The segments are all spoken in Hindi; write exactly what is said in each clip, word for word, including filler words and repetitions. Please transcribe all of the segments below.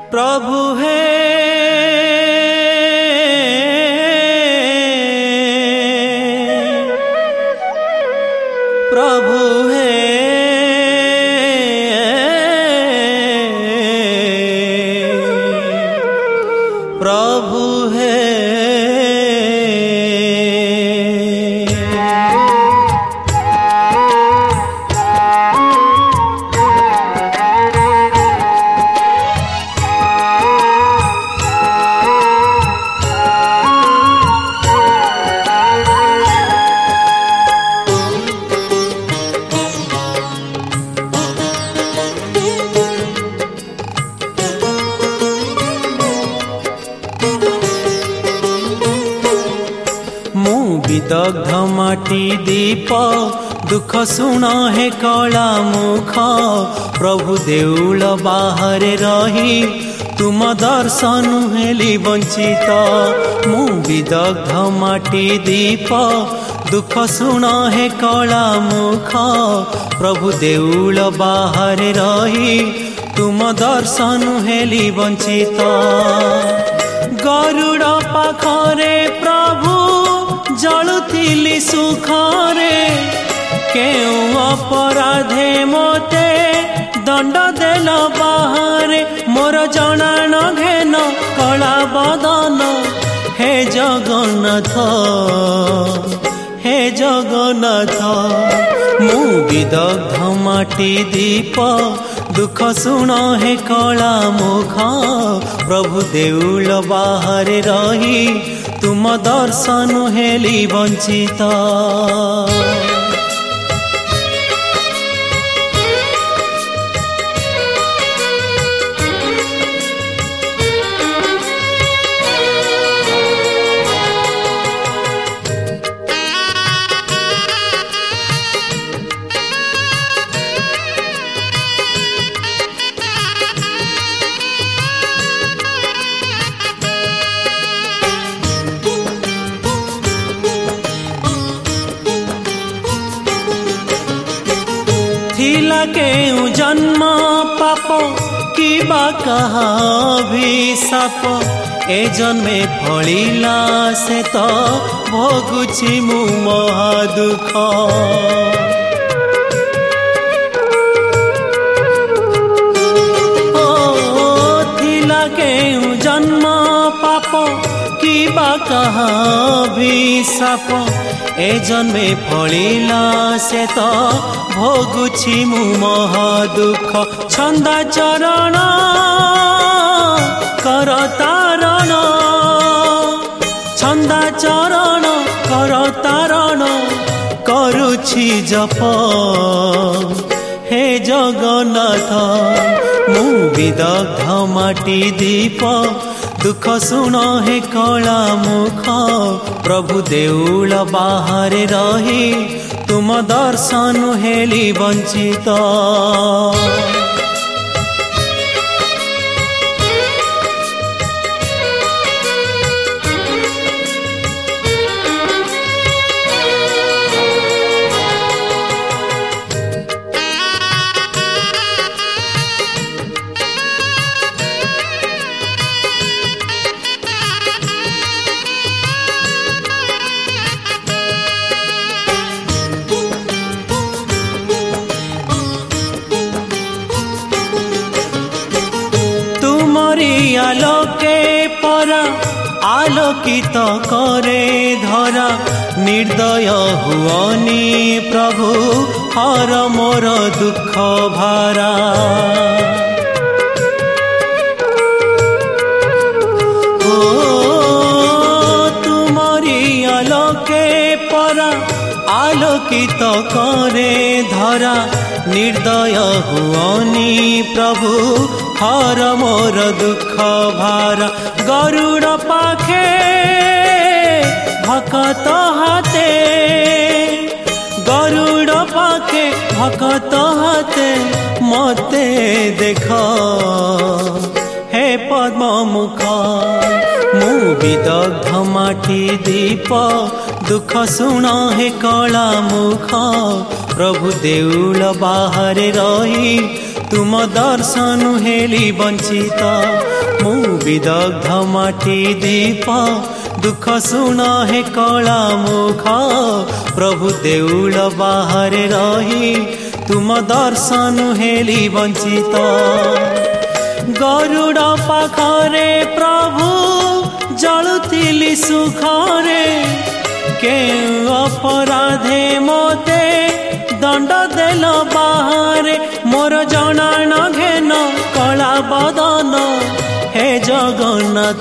प्रभु हे प्रभु हे प्रभु हे विदग्ध माटी दीप दुख शुण हे कला मुख प्रभु देउल बाहर रही तुम दर्शन हेली वंचित मु विदग्ध माटी दीप दुख शुण हे कला मुख प्रभु देउल बाहर रही तुम दर्शन हेली वंचित गरुड़ पाखरे प्रभु जलुतिली सुखरे केउ अपराधे मोते दंड देल बाहरे मोर जना न घेन कला बदन हे जगन्नाथ हे जगन्नाथ मु विदग्ध माटी दीप दुख शुण हे कला मुख प्रभु देउल बाहर रही तुम दर्शन हेली वंचित थिला केउ जन्म पाप कि बा कहा अभिशाप ए जन्मे फलिला से तो भोगुछि मु महा दुख ओ थिला केउ जन्म पाप कि बा कहा अभिशाप ए जन्मे फलिला से तो भोगुछि मु महा दुख छंदा चरण कर तारण छंदा चरण कर तारण करुछि जप हे जगन्नाथ मु विदग्ध माटी दीप दुख शुण हे कला मुख प्रभु देउल बाहर रही तुम दर्शन हेली वंचित आलोके परा आलोकित करे धरा निर्दय हुअनी प्रभु हर मोर दुख भारा ओ तुमरी आलोके परा आलोकित करे धरा निर्दय हुअनी प्रभु हर मोर दुख भार गरुड़ पाखे भकत हाथे गरुड़ पाखे भकत हाथे मते देख हे पद्म मुख मु विदग्ध माटी दीप दुख शुण हे कला मुख प्रभु देउल बाहर रही तुम दर्शन हेली वंचित मु विदग्ध माटी दीप दुख सुन हे कला मुख प्रभु देउल बाहर रही तुम दर्शन हेली वंचित गरुड़ पाखरे प्रभु जलुतिली सुखरे के अपराधे मोते दंड देल बाहरे मोर जना न घेन कला बदन हे जगन्नाथ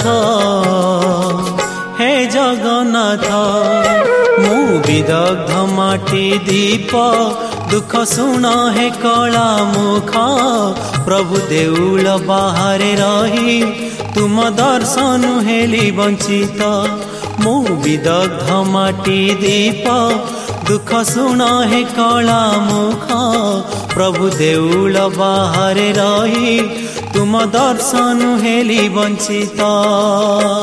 हे जगन्नाथ मु विदग्ध माटी दीप दुख सुन हे कला मुख प्रभु देउल बाहर रही तुम दर्शन हेली वंचित मु विदग्ध माटी दीप दुख सुन हे कला मुख प्रभु देउल बाहर रही तुम दर्शन हेली वंचित।